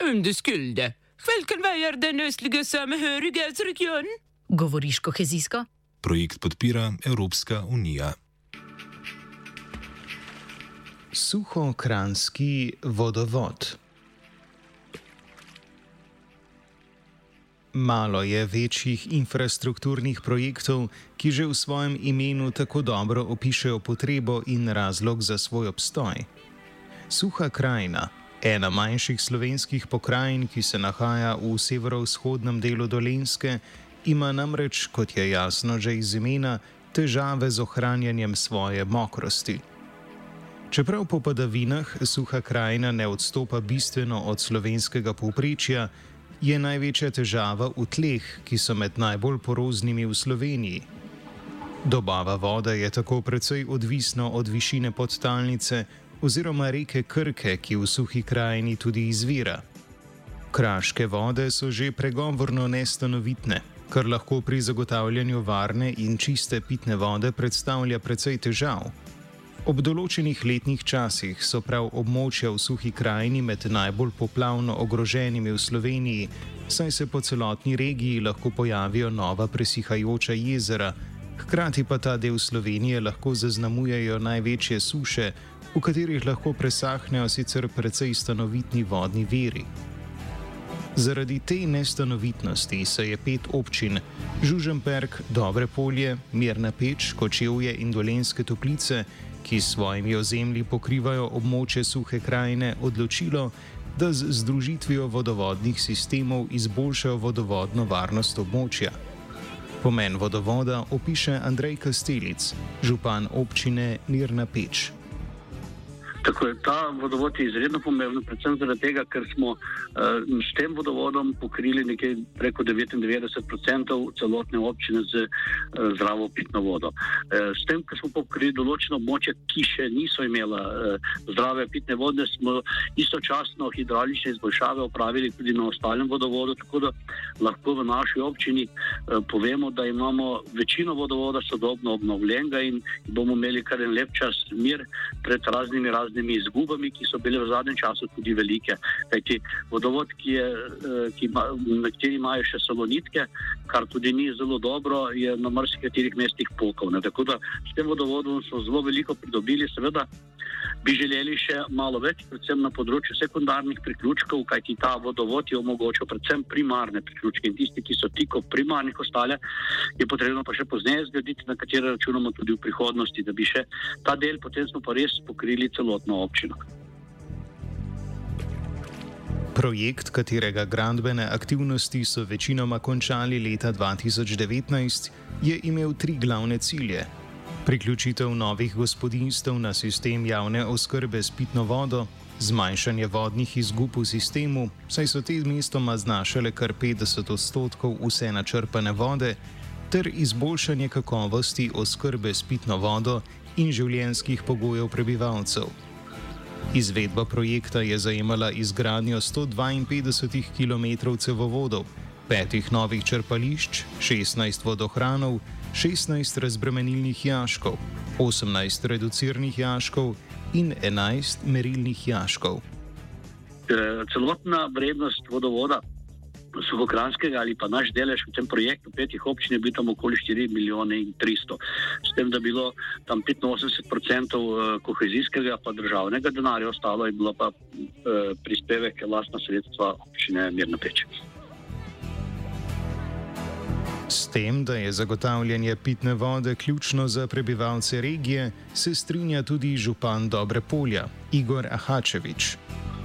Det skulle. Hvilken vei er den østlige samhørighetsregion? Govoriš kohezijsko? Projekt podpira Evropska unija. Suhokranski vodovod. Malo je večjih infrastrukturnih projektov, ki že v svojem imenu tako dobro opišejo potrebo in razlog za svoj obstoj. Suha krajina, ena manjših slovenskih pokrajin, ki se nahaja v severovzhodnem delu Dolenjske, ima namreč, kot je jasno že iz imena, težave z ohranjanjem svoje mokrosti. Čeprav po padavinah suha krajina ne odstopa bistveno od slovenskega povprečja, je največja težava v tleh, ki so med najbolj poroznimi v Sloveniji. Dobava vode je tako precej odvisna od višine podtalnice oziroma reke Krke, ki v suhi krajini tudi izvira. Kraške vode so že pregovorno nestanovitne, kar lahko pri zagotavljanju varne in čiste pitne vode predstavlja precej težav. Ob določenih letnih časih so prav območja v suhi krajini med najbolj poplavno ogroženimi v Sloveniji, saj se po celotni regiji lahko pojavijo nova presihajoča jezera, hkrati pa ta del Slovenije lahko zaznamujejo največje suše, v katerih lahko presahnejo sicer precej stanovitni vodni viri. Zaradi te nestanovitnosti se je 5 občin Žužemberk, Dobre Polje, Mirna Peč, Kočevje in Dolenjske Toplice, ki s svojimi ozemlji pokrivajo območje suhe krajine, odločilo, da z združitvijo vodovodnih sistemov izboljšajo vodovodno varnost območja. Pomen vodovoda opiše Andrej Kastelic, župan občine Mirna Peč. Tako je, ta vodovod je izredno pomemben, predvsem zaradi tega, ker smo s tem vodovodom pokrili nekaj preko 99% celotne občine z zdravo pitno vodo. S tem, ker smo pokrili določeno območje, ki še niso imela zdrave pitne vode, smo istočasno hidraulične izboljšave opravili tudi na ostalem vodovodu, tako da lahko v naši občini povemo, da imamo večino vodovoda sodobno obnovljenega in bomo imeli kar en lep čas mir pred raznimi izgubami, ki so bile v zadnjem času tudi velike. Kajti vodovod, na kateri imajo še salonitke, kar tudi ni zelo dobro, je na marsikaterih mestih pokal. Tako da s tem vodovodom so zelo veliko pridobili. Seveda bi želeli še malo več, predvsem na področju sekundarnih priključkov, kajti ta vodovod je omogočil predvsem primarne priključke in tisti, ki so tik ob primarnih ostale, je potrebno pa še pozneje zgraditi, na katere računamo tudi v prihodnosti, da bi še ta del, potem smo pa res pokrili celotno občino. Projekt, katerega gradbene aktivnosti so večinoma končali leta 2019, je imel 3 glavne cilje. Priključitev novih gospodinjstev na sistem javne oskrbe s pitno vodo, zmanjšanje vodnih izgub v sistemu, saj so te mestoma znašale kar 50% vse načrpane vode, ter izboljšanje kakovosti oskrbe s pitno vodo in življenjskih pogojev prebivalcev. Izvedba projekta je zajemala izgradnjo 152 km cevovodov, 5 novih črpališč, 16 vodohranov, 16 razbremenilnih jaškov, 18 reducirnih jaškov in 11 merilnih jaškov. Celotna vrednost vodovoda Suhokranskega ali pa naš delež v tem projektu 5 občin je bil tam okoli 4 milijone in 300. S tem, da je bilo tam 85% kohezijskega pa državnega denarja, ostalo je bilo pa prispevek lastna sredstva občine Mirna Peč. S tem, da je zagotavljanje pitne vode ključno za prebivalce regije, se strinja tudi župan Dobre Polja, Igor Ahačevič.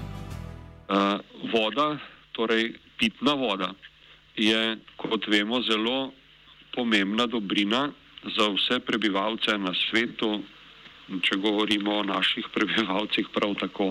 Voda, torej pitna voda, je, kot vemo, zelo pomembna dobrina za vse prebivalce na svetu, če govorimo o naših prebivalcih prav tako.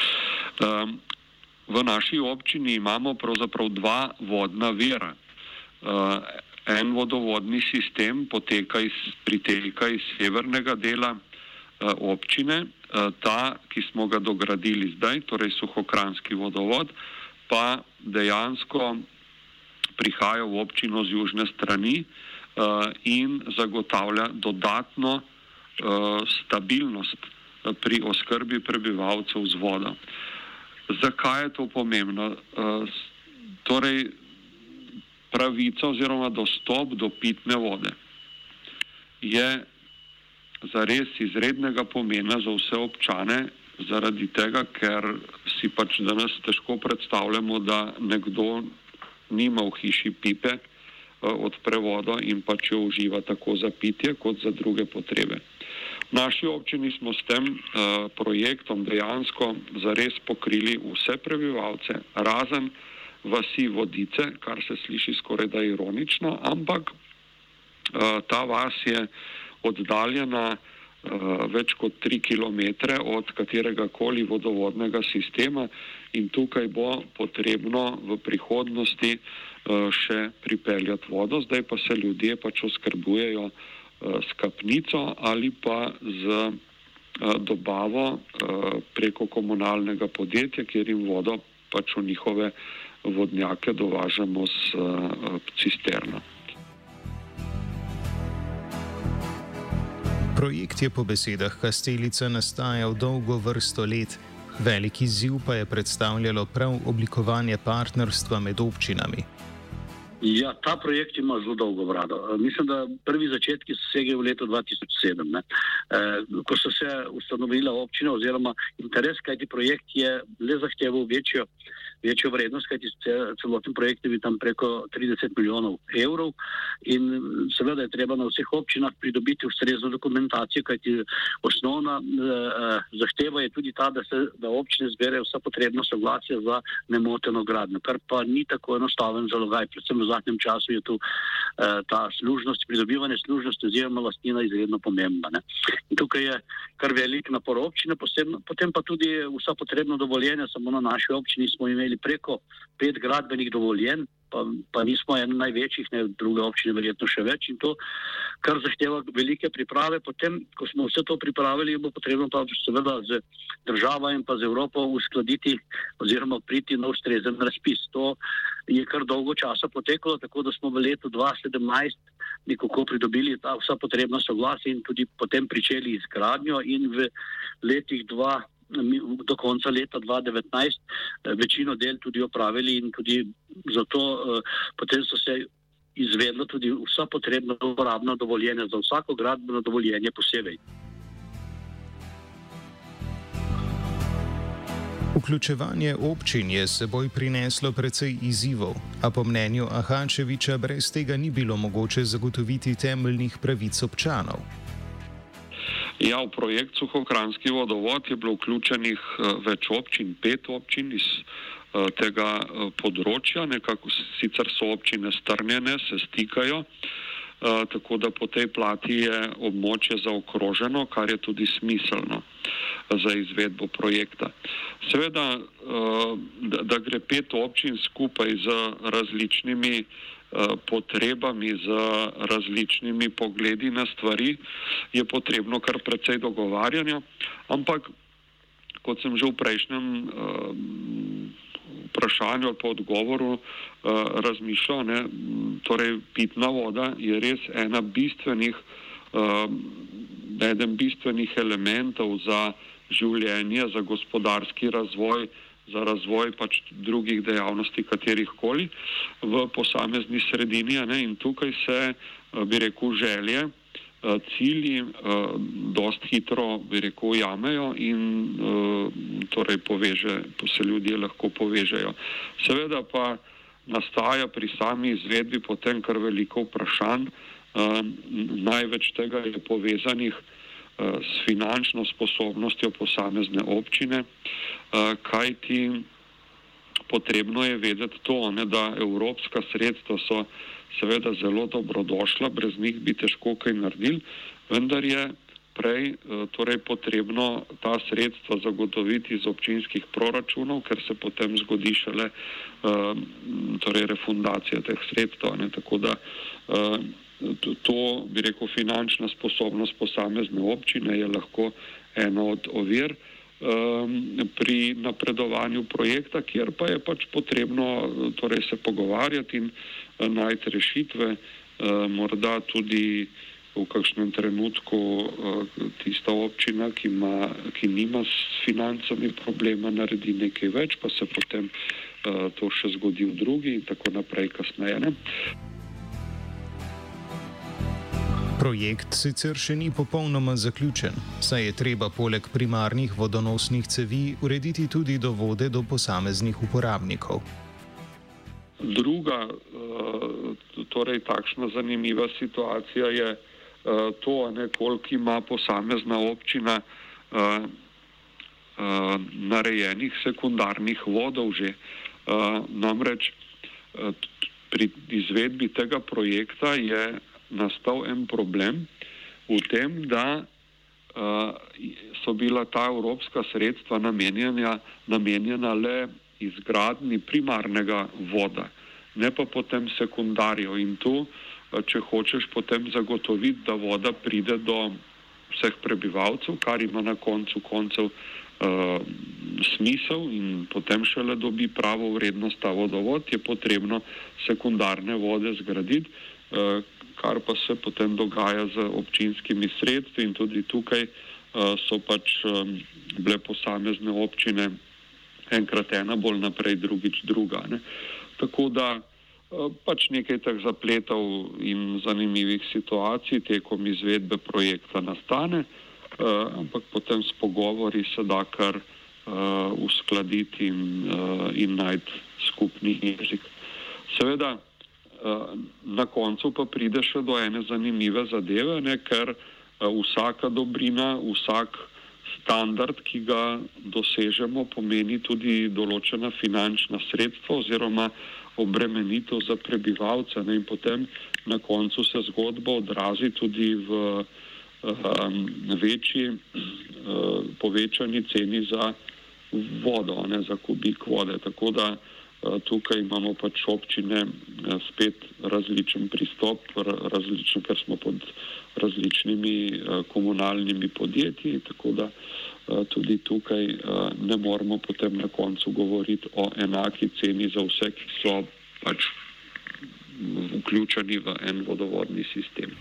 V naši občini imamo pravzaprav 2 vodna vira. En vodovodni sistem priteka iz severnega dela občine, ta, ki smo ga dogradili zdaj, torej Suhokranski vodovod, pa dejansko prihaja v občino z južne strani in zagotavlja dodatno stabilnost pri oskrbi prebivalcev z vodo. Zakaj je to pomembno? Torej, pravica oziroma dostop do pitne vode je zares izrednega pomena za vse občane, zaradi tega, ker si pač danes težko predstavljamo, da nekdo nima v hiši pipe, odpre vodo in pač jo uživa tako za pitje kot za druge potrebe. V naši občini smo s tem projektom dejansko zares pokrili vse prebivalce, razen vasi Vodice, kar se sliši skoraj da ironično, ampak ta vas je oddaljena več kot 3 kilometre od katerega koli vodovodnega sistema in tukaj bo potrebno v prihodnosti še pripeljati vodo. Zdaj pa se ljudje pač oskrbujejo s kapnico ali pa z dobavo preko komunalnega podjetja, kjer jim vodo pač v njihove vodnjake dovažamo s cisterno. Projekt je po besedah Kastelica nastajal dolgo vrsto let, veliki izziv pa je predstavljalo prav oblikovanje partnerstva med občinami. Ja, ta projekt ima zelo dolgo brado. Mislim, da prvi začetki segajo v leto 2007, ko so se ustanovila občina oziroma interes, kajti projekt je le zahteval večjo vrednost, kajti celoten projekt je bil tam preko 30 milijonov evrov in seveda je treba na vseh občinah pridobiti ustrezno dokumentacijo, kajti osnovna zahteva je tudi ta, da občine zberejo vsa potrebna soglasja za nemoteno gradnjo, kar pa ni tako enostaven zalogaj. Predvsem v zadnjem času je tu ta služnost, pridobivanje služnosti oziroma lastnina izredno pomembna. In tukaj je kar velik napor občine, potem pa tudi vsa potrebna dovoljenja. Samo na naši občini smo imeli preko 5 gradbenih dovoljenj, pa nismo eno največjih, druge občine verjetno še več in to, kar zahteva velike priprave. Potem, ko smo vse to pripravili, bo potrebno pa seveda z državo in pa z Evropo uskladiti oziroma priti na ustrezen razpis. To je kar dolgo časa poteklo, tako da smo v letu 2017 nekako pridobili vsa potrebna soglasja in tudi potem pričeli izgradnjo in v letih do konca leta 2019 večino del tudi opravili in tudi zato potem so se izvedlo tudi vsa potrebna uporabna dovoljenja za vsako gradbeno dovoljenje posebej. Vključevanje občin je seboj prineslo precej izzivov, a po mnenju Ahačeviča brez tega ni bilo mogoče zagotoviti temeljnih pravic občanov. Ja, v projekt Suhokranjski vodovod je bilo vključenih več občin, 5 občin iz tega področja, nekako sicer so občine strnjene, se stikajo, tako da po tej plati je območje zaokroženo, kar je tudi smiselno za izvedbo projekta. Seveda, da gre 5 občin skupaj z različnimi potrebami, z različnimi pogledi na stvari, je potrebno kar precej dogovarjanja, ampak kot sem že v prejšnjem vprašanju ali pa odgovoru razmišljal, torej pitna voda je res eden bistvenih elementov za življenje, za gospodarski razvoj, za razvoj pač drugih dejavnosti, katerihkoli v posamezni sredini. In tukaj se, bi rekel, želje, cilji dosti hitro, bi rekel, jamejo in torej se ljudje lahko povežejo. Seveda pa nastaja pri sami izvedbi potem kar veliko vprašanj. Največ tega je povezanih s finančno sposobnostjo posamezne občine, kajti potrebno je vedeti to, da evropska sredstva so seveda zelo dobrodošla, brez njih bi težko kaj naredili, vendar je prej torej potrebno ta sredstva zagotoviti iz občinskih proračunov, ker se potem zgodi šele torej refundacija teh sredstev. Tako da to, bi rekel, finančna sposobnost posamezne občine je lahko ena od ovir pri napredovanju projekta, kjer pa je pač potrebno torej se pogovarjati in najti rešitve, morda tudi v kakšnem trenutku tista občina, ki nima s financami problema, naredi nekaj več, pa se potem to še zgodi v drugi in tako naprej kasneje. Ne? Projekt sicer še ni popolnoma zaključen, saj je treba poleg primarnih vodonosnih cevi urediti tudi dovode do posameznih uporabnikov. Druga, torej takšna zanimiva situacija je to, koliko ima posamezna občina narejenih sekundarnih vodov že. Namreč pri izvedbi tega projekta je nastal en problem v tem, da so bila ta evropska sredstva namenjena le izgradnji primarnega voda, ne pa potem sekundarjev. In tu, če hočeš potem zagotoviti, da voda pride do vseh prebivalcev, kar ima na koncu koncev smisel in potem šele dobi pravo vrednost ta vodovod, je potrebno sekundarne vode zgraditi, kar pa se potem dogaja z občinskimi sredstvi in tudi tukaj so pač bile posamezne občine enkrat ena, bolj naprej drugič druga. Ne. Tako da pač nekaj teh zapletov in zanimivih situacij tekom izvedbe projekta nastane, ampak potem s pogovori se da kar uskladiti in najti skupni jezik. Seveda, na koncu pa pride še do ene zanimive zadeve, ker vsaka dobrina, vsak standard, ki ga dosežemo, pomeni tudi določena finančna sredstva oziroma obremenitev za prebivalce. In potem na koncu se zgodba odrazi tudi v večji povečani ceni za vodo, za kubik vode. Tako da tukaj imamo pač občine spet različen pristop, ker smo pod različnimi komunalnimi podjetji, tako da tudi tukaj ne moramo potem na koncu govoriti o enaki ceni za vse, ki so pač vključeni v en vodovodni sistem.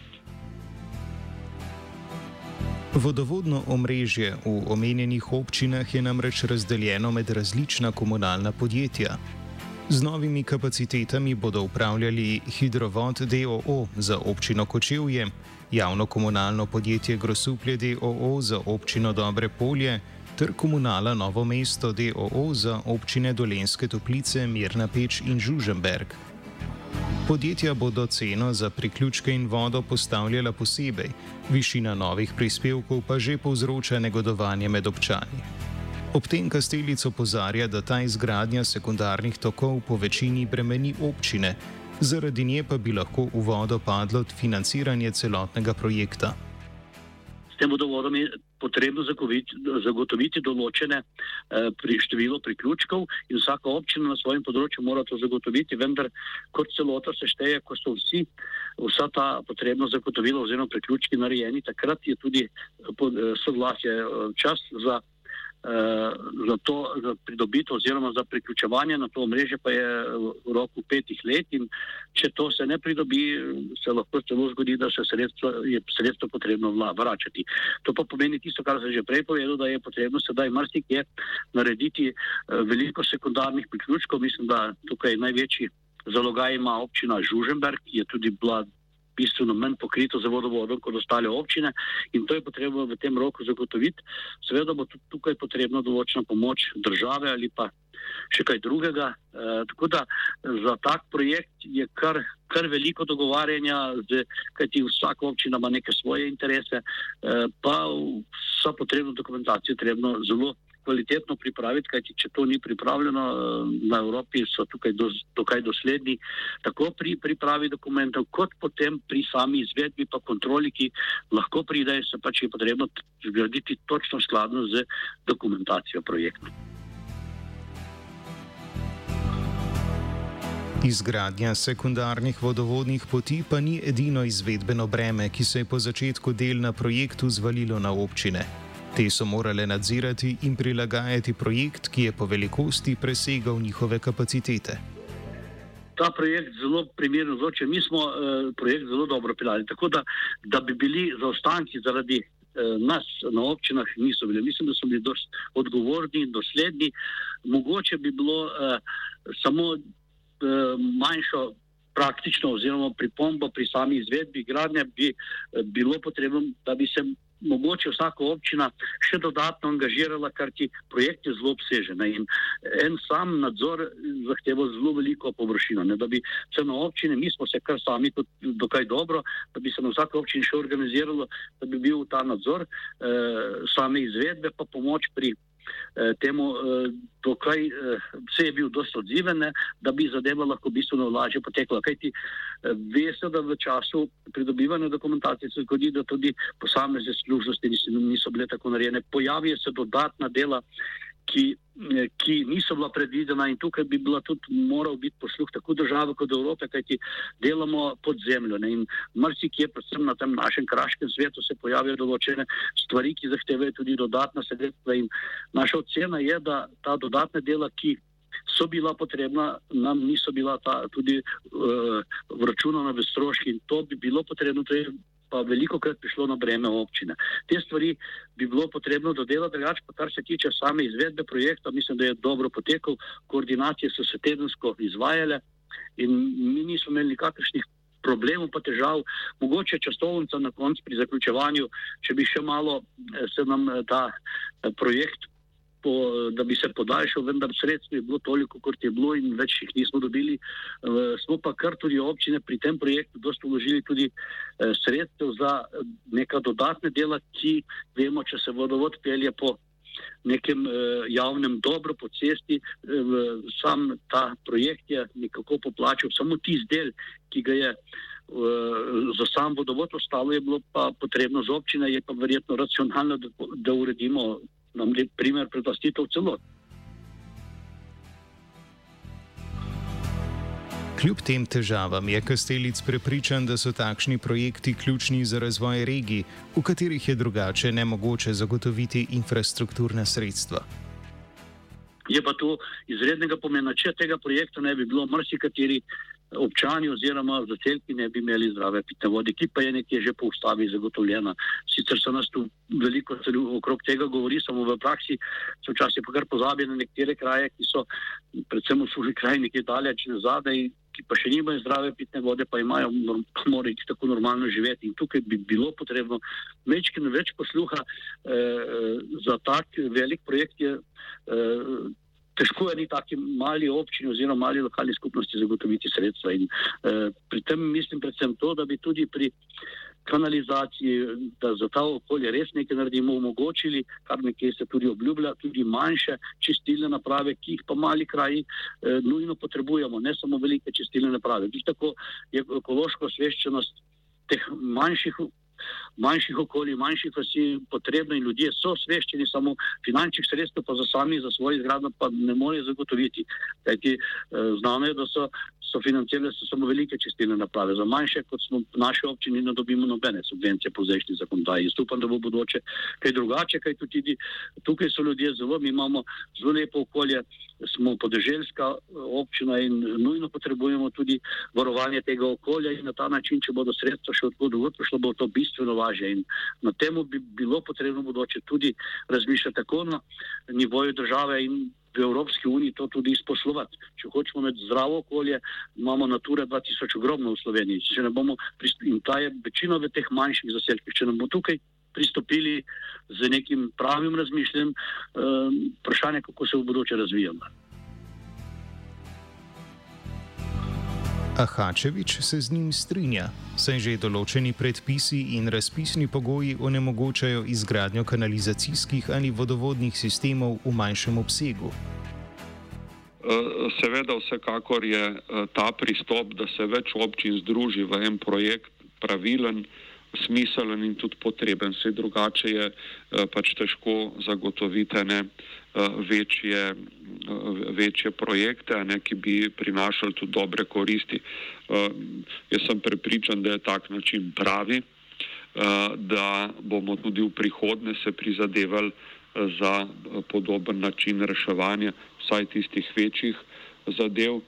Vodovodno omrežje v omenjenih občinah je namreč razdeljeno med različna komunalna podjetja. Z novimi kapacitetami bodo upravljali Hidrovod d.o.o. za občino Kočevje, javno komunalno podjetje Grosuplje d.o.o. za občino Dobre Polje ter komunala Novo mesto d.o.o. za občine Dolenjske Toplice, Mirna Peč in Žužemberk. Podjetja bodo ceno za priključke in vodo postavljala posebej, višina novih prispevkov pa že povzroča negodovanje med občani. Ob tem Kastelic opozarja, da ta izgradnja sekundarnih tokov po večini bremeni občine, zaradi nje pa bi lahko v vodo padlo financiranje celotnega projekta. S tem vodovodom je potrebno zagotoviti določene število priključkov in vsaka občina na svojem področju mora to zagotoviti, vendar kot celota se šteje, ko so vsa ta potrebna zagotovila oziroma priključki narejeni, takrat je tudi soglasje čas za pridobitev oziroma za priključevanje na to omrežje pa je v roku 5 let in če to se ne pridobi, se lahko celo zgodi, da se sredstvo potrebno vračati. To pa pomeni tisto, kar sem že prej povedal, da je potrebno sedaj marsikje narediti veliko sekundarnih priključkov. Mislim, da tukaj največji zalogaj ima občina Žužemberk, ki je tudi bila bistveno manj pokrito za vodovodom kot ostale občine in to je potrebno v tem roku zagotoviti. Seveda bo tudi tukaj potrebna določena pomoč države ali pa še kaj drugega. Tako da za tak projekt je kar veliko dogovarjanja, kajti vsaka občina ima neke svoje interese, pa vsa potrebna dokumentacija trebno zelo kvalitetno pripraviti, kajti če to ni pripravljeno, na Evropi so tukaj dokaj dosledni, tako pri pripravi dokumentov, kot potem pri sami izvedbi pa kontroli, ki lahko pride, se pač je potrebno zgraditi točno skladno z dokumentacijo projekta. Izgradnja sekundarnih vodovodnih poti pa ni edino izvedbeno breme, ki se je po začetku del na projektu zvalilo na občine. Te so morale nadzirati in prilagajati projekt, ki je po velikosti presegal njihove kapacitete. ta projekt zelo primerno zločen. Mi smo projekt zelo dobro peljali, tako da bi bili zaostanki zaradi nas na občinah niso bili. Mislim, da smo bili dosti odgovorni in dosledni. Mogoče bi bilo samo manjšo praktično oziroma pripombo pri sami izvedbi gradnje bi bilo potrebno, da bi se mogoče vsaka občina še dodatno angažirala, ker ti projekt je zelo obsežen in en sam nadzor zahteva zelo veliko površino, da bi se na občine, mi smo se kar sami tudi dokaj dobro, da bi se na vsake občini še organiziralo, da bi bil ta nadzor same izvedbe pa pomoč pri temu, dokaj vse je bil dosti odziven, da bi zadeva lahko bistveno lažje potekla. Kajti veste, da v času pridobivanja dokumentacije se zgodi, da tudi posamezne služnosti niso bile tako narejene. Pojavijo se dodatna dela, ki niso bila predvidena in tukaj bi bila tudi moral biti posluh tako države kot Evrope, kajti delamo pod zemljo. In marsikje, predvsem na tem našem kraškem svetu, se pojavijo določene stvari, ki zahtevajo tudi dodatna sredstva in naša ocena je, da ta dodatna dela, ki so bila potrebna, nam niso bila tudi vračunana v stroški in to bi bilo potrebno, to je pa veliko krat prišlo na breme občine. Te stvari bi bilo potrebno dodelati, drugače pa kar se tiče same izvedbe projekta, mislim, da je dobro potekal, koordinacije so se tedensko izvajale in mi nismo imeli nikakršnih problemov pa težav. Mogoče časovnica na koncu pri zaključevanju, če bi še malo se nam ta projekt da bi se podaljšal, vendar sredstvo je bilo toliko, kot je bilo in več jih nismo dobili. Smo pa kar tudi občine pri tem projektu dosti vložili tudi sredstev za neka dodatne dela, ki vemo, če se vodovod pelje po nekem javnem dobro po cesti, sam ta projekt je nekako poplačal samo tisti del, ki ga je za sam vodovod, ostalo je bilo pa potrebno z občine, je pa verjetno racionalno, da uredimo nam je primer predlastitev celot. Kljub tem težavam je Kastelic prepričan, da so takšni projekti ključni za razvoj regij, v katerih je drugače nemogoče zagotoviti infrastrukturna sredstva. Je pa to izrednega pomena. Če tega projekta ne bi bilo, marsikateri občani oziroma zaselki ne bi imeli zdrave pitne vode, ki pa je nekje že po ustavi zagotovljena. Sicer se nas tu veliko okrog tega govori, samo v praksi se včasih pa kar pozabi na nekatere kraje, ki so predvsem v suhi kraji nekje daleč zadaj, ki pa še nimajo zdrave pitne vode, pa imajo, morajo tako normalno živeti. In tukaj bi bilo potrebno več posluha za tak velik projekt je težko je ni taki mali občini oziroma mali lokalni skupnosti zagotoviti sredstva. In pri tem mislim predvsem to, da bi tudi pri kanalizaciji, da za ta okolje res nekaj naredimo, omogočili, kar nekaj se tudi obljublja, tudi manjše čistilne naprave, ki jih pa mali kraji nujno potrebujemo, ne samo velike čistilne naprave. Tako je ekološka osveščenost teh manjših okolij, manjših vasi potrebno in ljudje so osveščeni, samo finančnih sredstev pa za svoj izgradnjo pa ne morejo zagotoviti. Kajti znano je, da so financirale samo velike čistilne naprave. Za manjše, kot smo v naši občini, ne dobimo nobene subvencije po zdajšnji zakonodaji. Jaz upam, da bo bodoče kaj drugače, kaj tudi tukaj so ljudje mi imamo zelo lepo okolje, smo podeželska občina in nujno potrebujemo tudi varovanje tega okolja in na ta način, če bodo sredstva še odkud prišlo, bo to bistveno lažje in na temu bi bilo potrebno bodoče tudi razmišljati tako na nivoju države in v Evropski uniji to tudi izposlovati. Če hočemo imeti zdravo okolje, imamo Natura 2000 ogromno v Sloveniji. Če ne bomo, in ta je večina v teh manjših zaselkih, če ne bomo tukaj pristopili z nekim pravim razmišljanjem, vprašanje, kako se v bodoče razvijamo. Ahačevič se z njim strinja, saj že določeni predpisi in razpisni pogoji onemogočajo izgradnjo kanalizacijskih ali vodovodnih sistemov v manjšem obsegu. Seveda, vsekakor je ta pristop, da se več občin združi v en projekt, pravilen, smiselen in tudi potreben. Vse drugače je pač težko zagotoviti večje projekte, ki bi prinašali tudi dobre koristi. Jaz sem prepričan, da je tak način pravi, da bomo tudi v prihodnje se prizadevali za podoben način reševanja vsaj tistih večjih zadev,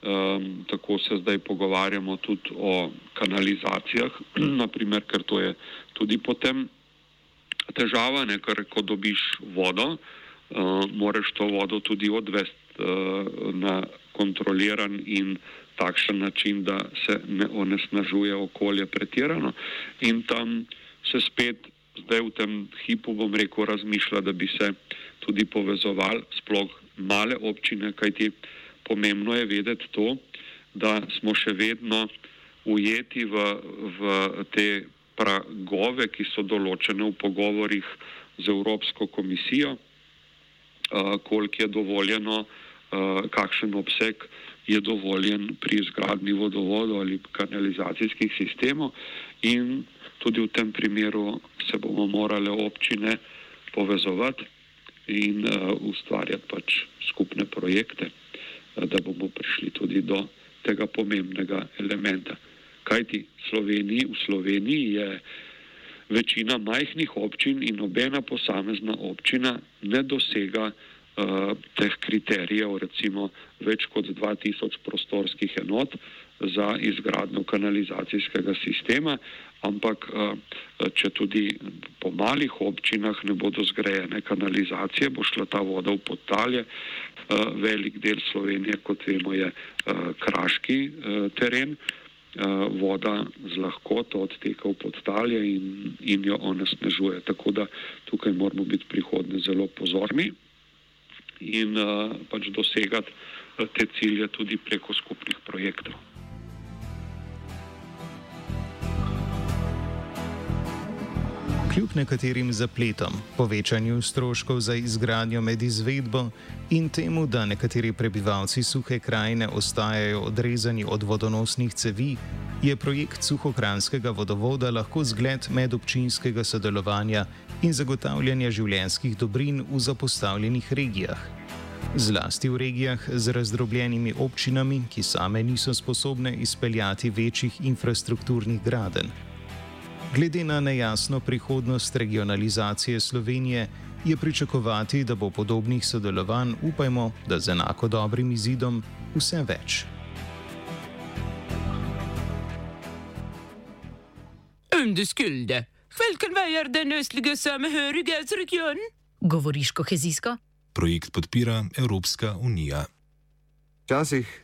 Tako se zdaj pogovarjamo tudi o kanalizacijah, naprimer, ker to je tudi potem težava, ne, ker ko dobiš vodo, moraš to vodo tudi odvesti na kontroliran in takšen način, da se ne onesnažuje okolje pretirano. In tam se spet zdaj v tem hipu, bom rekel, razmišlja, da bi se tudi povezovali sploh male občine, kajti pomembno je vedeti to, da smo še vedno ujeti v te pragove, ki so določene v pogovorih z Evropsko komisijo, koliko je dovoljeno, kakšen obseg je dovoljen pri izgradnji vodovodov ali kanalizacijskih sistemov, in tudi v tem primeru se bomo morale občine povezovati in ustvarjati pač skupne projekte, da bomo prišli tudi do tega pomembnega elementa. Kajti v Sloveniji je večina majhnih občin in nobena posamezna občina ne dosega teh kriterijev, recimo več kot 2000 prostorskih enot za izgradnjo kanalizacijskega sistema, ampak če tudi po malih občinah ne bodo zgrajene kanalizacije, bo šla ta voda v podtalje. Velik del Slovenije, kot vemo, je kraški teren, voda z lahkoto odteka v podtalje in jo onesnažuje. Tako da tukaj moramo biti prihodnje zelo pozorni in pač dosegati te cilje tudi preko skupnih projektov. Kljub nekaterim zapletom, povečanju stroškov za izgradnjo med izvedbo in temu, da nekateri prebivalci Suhe krajine ostajajo odrezani od vodonosnih cevi, je projekt Suhokranjskega vodovoda lahko zgled medobčinskega sodelovanja in zagotavljanja življenjskih dobrin v zapostavljenih regijah. Zlasti v regijah z razdrobljenimi občinami, ki same niso sposobne izpeljati večjih infrastrukturnih gradenj. Glede na nejasno prihodnost regionalizacije Slovenije je pričakovati, da bo podobnih sodelovanj, upajmo, da z enako dobrim izidom, vse več. Under skulde. Vilken väg är den östliga samhörighets region? Govoriš kohezijsko? Projekt podpira Evropska unija. Včasih